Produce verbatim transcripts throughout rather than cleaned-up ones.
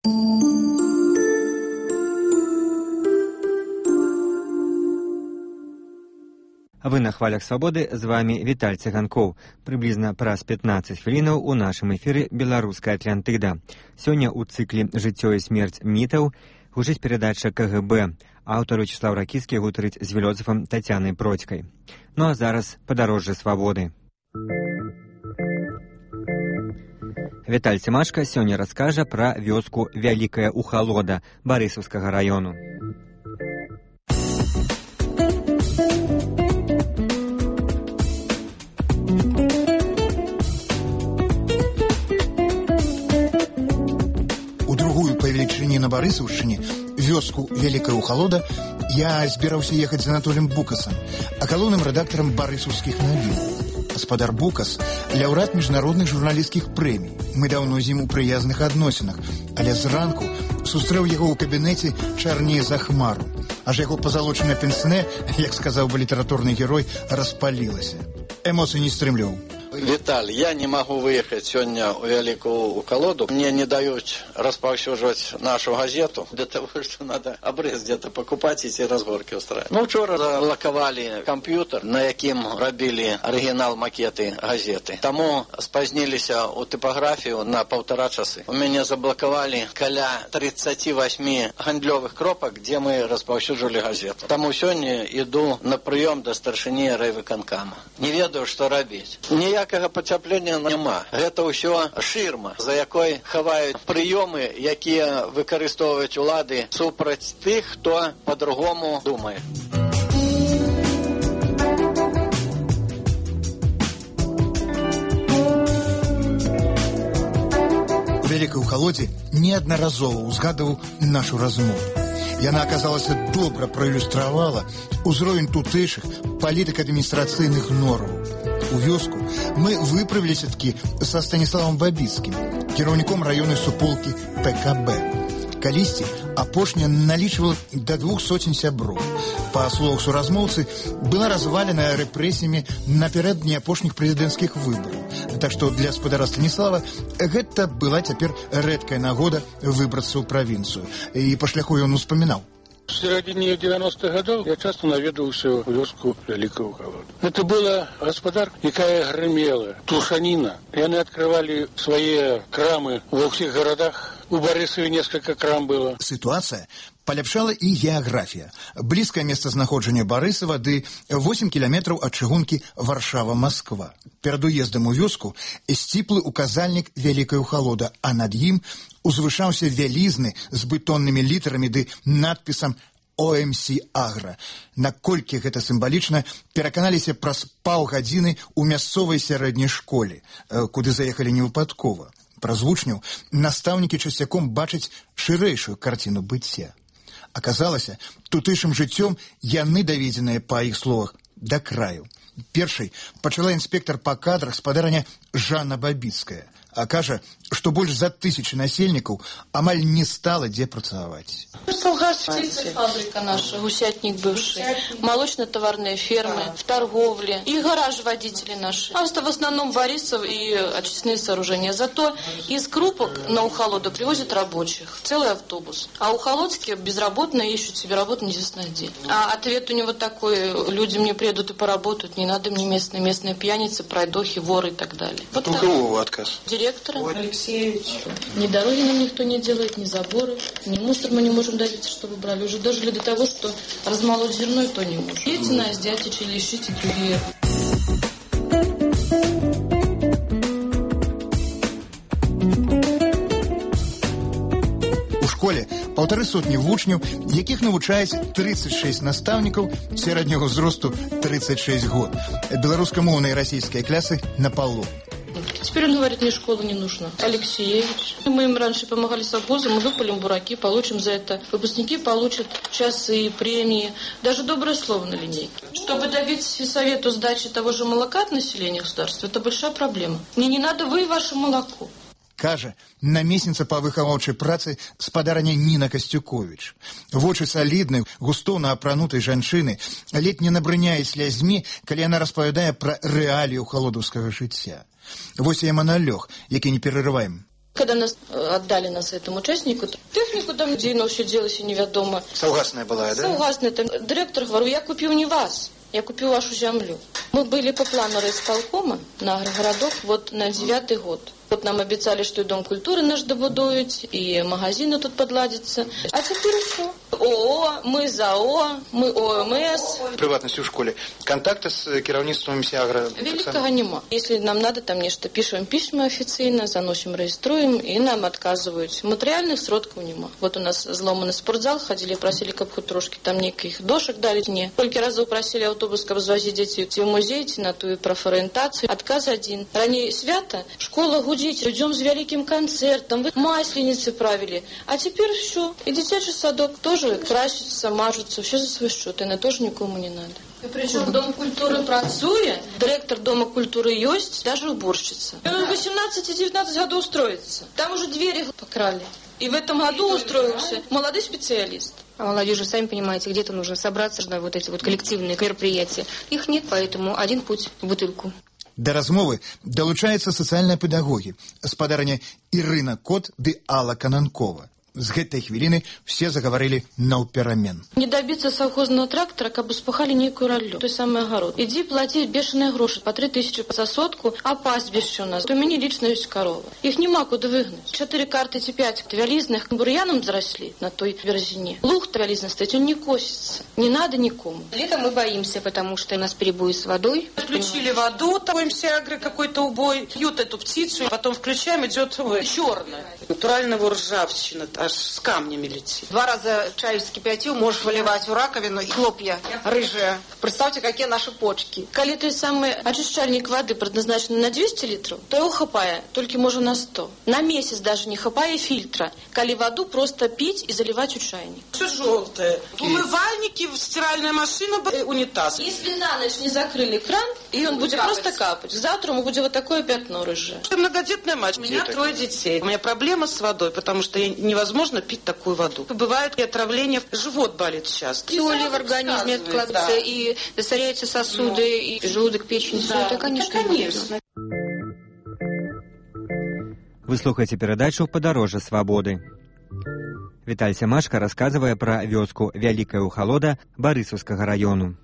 Вы на хвалях свабоды, з вами Віталь Цыганкоў. Прыблізна праз пятнаццаць хвілінаў у нашым эфіры «Беларуская Атлантыда». Сёння ў цыкле «Жыццё і смерць мітаў» гучыць перадача ка гэ бэ. Аўтар Вячеслаў Ракіцкі гутарыць з філосафам Тацянай Процькай. Ну а зараз падарожжа свабоды. Віталь Цымашка сёння раскажа пра вёску Вялікая Ухалода Барысаўскага раёну. На Барысаўшчыне, вёску Вялікая Ухалода, я збіраўся ехаць з Анатолем Букасам, акалоўным рэдактарам барысаўскіх навін. Гаспадар Букас – лаўрэат міжнародных журналісцкіх прэмій. Мы даўно з ім у прыязных адносінах, але зранку сустрэў яго ў кабінеце чарней за хмару, аж яго пазалочанае пенсне, як сказаў бы літаратурны герой, распалілася. Эмоцый не стрымліваў. Виталь, я не могу выехать сегодня в Великую Ухалоду. Мне не дают распаўсюдживать нашу газету. Для того, что надо обрез где-то покупать и эти разборки устраивать. Ну, вчера залаковали компьютер, на яким робили оригинал макеты газеты. Тому спознились у типографию на полтора часы. У меня заблоковали каля тридцать восемь гандлёвых кропок, где мы распаўсюдживали газету. Тому сегодня иду на прием до старшыні райвыканкама. Не ведаю, что робить. Ніякага пацяплення няма. Гэта ўсё шырма, за якой хаваюць прыёмы, якія выкарыстоўваюць улады супраць тых, хто па-другому думае. У Вялікай Ухалодзе неаднаразова ўзгадваў нашу размову. Яна аказалася добра праілюстравала ўзровень тутэйшых палітыка-адміністрацыйных нормаў. У вёску мы выправіліся такі са Станіславам Бабіцкім, кіраўніком раённай суполкі пэ ка бэ. Калісьці апошняя налічвала да двух сотень сяброў. Па словах суразмоўцы, была развалена рэпрэсіямі напярэдадні апошніх прэзідэнцкіх выбараў. Так што для гаспадара Станіслава гэта была цяпер рэдкая нагода выбрацца ў правінцыю. І па шляху ён успамінаў. В середине девяностых годов я часто наведывался в вёску Великую Ухалоду. Это была господар, якая гремела, тушанина. И они открывали свои крамы во всех городах. У Барысаве несколько крам было. Ситуация паляпшала і геаграфія. Блізкае месцазнаходжанне Барысава ды восемь кіламетраў ад чыгункі Варшава-Масква. Перад уездам у вёску сціплы указальнік Вялікая Ухалода, а над ім узвышаўся вялізны з бетоннымі літарамі ды надпісам о эм сі Агра. Наколькі гэта сімвалічна, пераканаліся праз паўгадзіны ў мясцовай сярэдняй школе, куды заехалі невыпадкова. Праз вучняў настаўнікі часцяком бачаць шырэйшую карціну быцця. Аказалася, тутэйшым жыццём яны даведзеныя, па іх словах, да краю. Першай пачала інспектар па кадрах спадарня Жанна Бабіцкая, а кажа, што больш за тысячы насельнікаў амаль не стала дзе працаваць. Солгас, фабрика наша, гусятник бывший, молочно-товарные фермы, в торговле и гараж водители наши. А в основном Борисов и очистные сооружения. Зато из Крупок на Ухалоду привозят рабочих, целый автобус. А ухолодские безработные ищут себе работу неизвестно где. А ответ у него такой: люди мне приедут и поработают, не надо мне местные, местные пьяницы, пройдохи, воры и так далее. Вот у кого отказ? Директора. Алексеевич. Ни дороги нам никто не делает, ни заборы, ни мусор мы не можем добиться, чтобы брали. Уже дожили до того, что размолоть зерно и то не можем. Дети нас, дятичи, лишите другие. У школе паўтары сотні вучняў, якіх навучаюць тридцать шесть настаўнікаў сярэдняга ўзросту тридцать шесть год. Беларускамоўныя і расійскія клясы на палу. Теперь он говорит, мне школа не нужна. Алексеевич. Мы им раньше помогали с обозом, мы выпалим бураки, получим за это. Выпускники получат часы, премии, даже доброе слово на линейке. Чтобы добиться совету сдачи того же молока от населения государства, это большая проблема. Мне не надо вы и ваше молоко. Кажа намесніца па выхаваўчай працы спадарня Ніна Касцюковіч. Вочы саліднай, густоўна апранутай жанчыны ледзь не набрыняе слязьмі, калі яна распавядае пра рэалію халодаўскага жыцця. Вось я маналёг, які не перарываем. Когда нас отдали нас этому участнику, технику там дзейно все делалось и невядомо. Саўгасная была, да? Саўгасная. Там директор говорю, я купил не вас, я купил вашу землю. Мы были по плану райисполкома на агрогородок вот на девятый год. Вот нам обещали, что и Дом культуры наш добудуют, и магазины тут подладятся. А теперь все. ООО, мы ЗАО, мы ОМС. Приватность в школе. Контакты с кіраўніцтвом Сиагра? Великого нема. Если нам надо там нечто, пишем письма официально, заносим, региструем, и нам отказывают. Материальных сродков нема. Вот у нас зломанный спортзал, ходили, просили, как хоть трошки там неких дошек дали. Не. Сколько раз просили автобус, как возвозить детей в музей, на ту профориентацию. Отказ один. Ранее свято, школа гудит, идем с великим концертом, вы масленицы правили. А теперь все. И дитячий садок тоже красится, мажутся, все за свой счет. И на тоже никому не надо. И причем Дом культуры працует, директор Дома культуры есть, даже уборщица. И он в восемнадцать-девятнадцать году устроится. Там уже двери покрали. И в этом году устроился молодой специалист. А молодежи, сами понимаете, где-то нужно собраться на вот эти вот коллективные мероприятия. Их нет, поэтому один путь в бутылку. Да размовы долучаются социальные педагоги, спадарня Ирина Кот ды Алла Кананкова. С гэтай хвилины все заговорили наўперамен. Не добиться совхозного трактора, как бы спахали некую ролю. То есть самый огород. Иди плати бешеные гроши, по три тысячи за сотку, а пастбище у нас. У меня лично есть корова. Их нема куда выгнать. Четыре карты, эти пять вялизных бурьяном заросли на той березине. Луг-то вялизный стоит, он не косится. Не надо никому. Летом мы боимся, потому что у нас перебои с водой. Включили воду, там Сиагры какой-то убой, пьют эту птицу, потом включаем, идет черная. Натурального ржавчина. Аж с камнями летит. Два раза чай вскипятил, можешь выливать в раковину, и хлопья рыжие. Представьте, какие наши почки. Коли той самый очищальник воды предназначен на двести литров, то его хапая только можно на сто. На месяц даже не хапая фильтра. Коли воду просто пить и заливать у чайника. Все желтое. Умывальники, стиральная машина, унитаз. Если на ночь не закрыли кран, и он будет капать. Просто капать. Завтра мы будем вот такое пятно рыжее. Я многодетная мать. У меня трое детей. У меня проблема с водой, потому что невозможно Можно пить такую воду. Бывает и отравление, живот болит часто. Соли в организме откладываются, да. И засоряются сосуды, да. И желудок, печень, да. Все это, конечно, да, конечно. Вы слухаеце перадачу «Падарожжа свабоды». Віталь Сямашка рассказывая про вёску Вялікая Ухалода Барысаўскага району.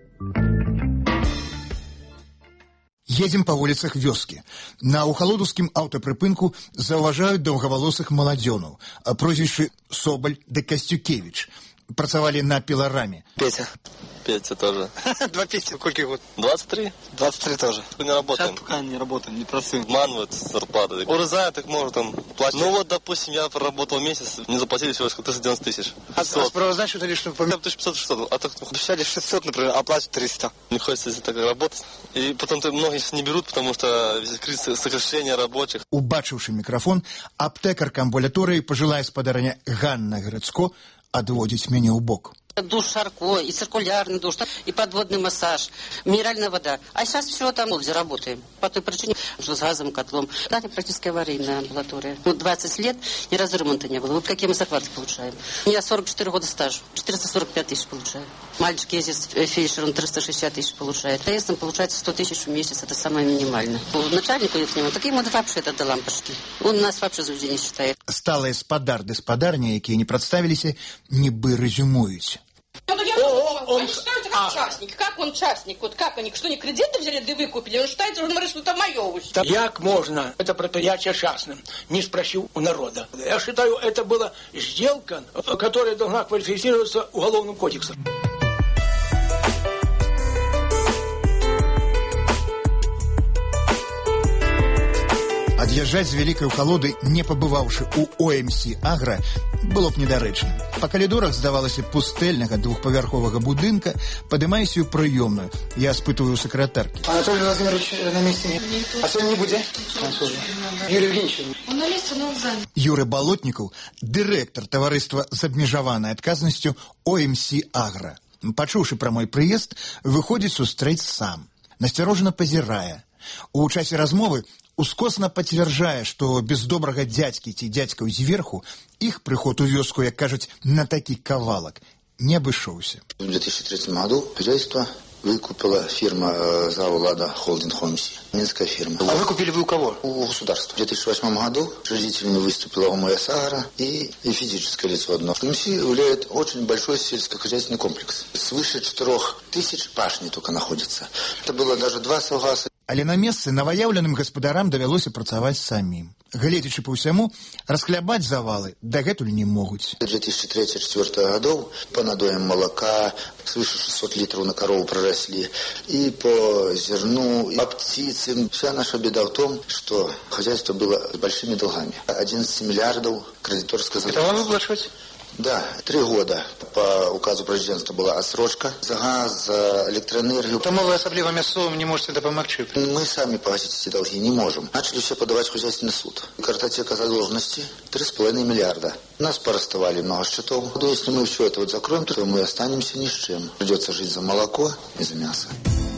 Едем по улицах вёски. На ухалодовскім аўтапрыпынку заўважаюць доўгавалосых маладзёнаў, прозвішчы Соболь да Костюкевич. Працавалі на пилораме. Петя. Петя тоже. Два Петя. Сколько год? двадцать три. двадцать три тоже. Мы не работаем. Сейчас пока не работаем, не працуем. Обманывают зарплаты. Урезают их, может, там, платить. Ну вот, допустим, я проработал месяц, не заплатили всего лишь триста девяносто тысяч. А справознать или что? тысяча пятьсот шестьсот. А так, обещали шестьсот, например, а платят триста. Не хочется здесь так работать. И потом многие не берут, потому что кризис сокращения рабочих. Убачивший микрофон, аптекарка амбулатории, пожилая спадарня Ганна Грицко, отводить меня у бок. Душ Шарко, и циркулярный душ, и подводный массаж, минеральная вода. А сейчас все там где работаем. По той причине, что с газовым котлом. Да, практически аварийная амбулатория. Вот двадцать лет ни разу ремонта не было. Вот какие мы зарплаты получаем. У меня сорок четыре года стажа. четыреста сорок пять тысяч получаю. Мальчик ездит фельдшер, он триста шестьдесят тысяч получает. Если получается сто тысяч в месяц, это самое минимальное. Начальник идет к нему, так ему вообще это до лампочки. Он нас вообще за людей не считает. Сталые спадар да спадарня, якія не представились, нібы резюмують. Ну, я О, он, он считается как а. частник. Как он частник? Вот как они, что они кредиты взяли, да выкупили? Он считается, что это мое. Як можно это предприятие частным, не спросил у народа? Я считаю, это была сделка, которая должна квалифицироваться уголовным кодексом. Ад'язджаць з вялікай ухалоды, не пабываўшы ў О Эм Сі Агра, было б недарэчна. Па калідорах, здавалася, пустэльнага двухпавярховага будынка падымаюся ў прыёмную. Я спытываю сакратаркі. Анатолий Владимирович на месте нет. А сегодня не будет? Юрий Евгеньевич. Он на месте, но он занят. Юрий Болотников, директор товариства з абмежаванай адказнасцю О Эм Сі Агра. Пачуўшы пра мой прыезд, выходзіць сустрэць сам. Насцярожана пазірае. У часе размовы ускосна пацвярджае, што без добрага дзядзькі ці дзядзькаў зверху іх прыход у вёску, як кажуць, на такі кавалак не абышоўся. В две тысячи третьем году хозяйство выкупила фирма «Заулада Холдинг Хомси», минская фирма. А выкупили вы у кого? У государства. В две тысячи восьмом году учредителями выступила ОМС «Агро» и, и физическое лицо одно. Хомси являет очень большой сельскохозяйственный комплекс. Свыше четырех тысяч пашни только находится. Это было даже два саўгаса. Але на месцы новоявленым гаспадарам давялося працаваць самім. Гледзячы па ўсяму, расхлябаць завалы дагэтуль не могуць. две тысячи третьего — две тысячи четвёртого годов по надоям молока свыше шестисот литров на корову проросли. И по зерну, и по птице. Вся наша беда в том, что хозяйство было с большими долгами. одиннадцать миллиардов кредиторского задолжения. Это вам выплачивать? Да, три года по указу президента была отсрочка за газ, за электроэнергию. Тому вы особливо мясцовым не можете допомогчы? Мы сами погасить эти долги не можем. Начали все подавать в хозяйственный суд. Картотека задолженности три с половиной миллиарда. Нас порастовали много счетов. Если мы все это вот закроем, то мы останемся ни с чем. Придется жить за молоко и за мясо.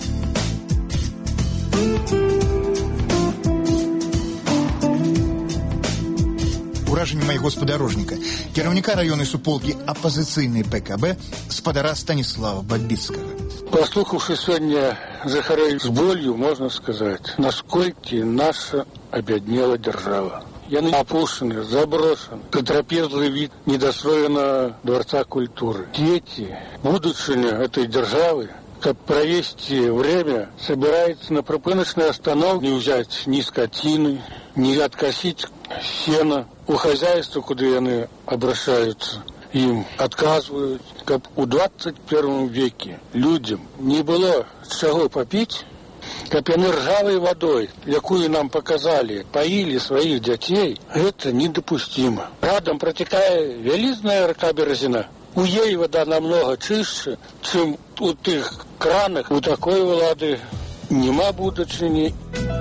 Уражанне майго спадарожніка, кіраўніка раённай суполкі апазіцыйнай ПКБ спадара Станіслава Бабіцкага. Послухавши сегодня Захарей с болью, можно сказать, насколько наша обеднела держава. Яны опущены, заброшены, затрапезлый вид недостроенного дворца культуры. Дети, будущее этой державы, как провести время, собирается на пропыночной остановке, не взять ни скотины, не откосить сено. У хозяйства, куда они обращаются, им отказывают. Как у двадцать первом веке людям не было чего попить, как они ржавой водой, якую нам показали, поили своих детей, это недопустимо. Рядом протекает велизная река Березина. У ей вода намного чище, чем у тех кранах. У такой влады нема будучини.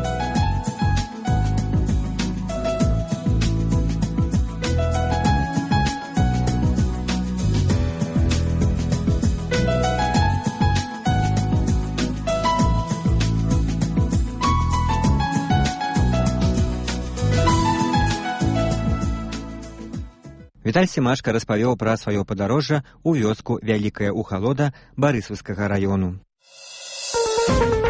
Віталь Семашка распавёў пра сваё падарожжа ў вёску Вялікая Ухалода Барысаўскага раёну.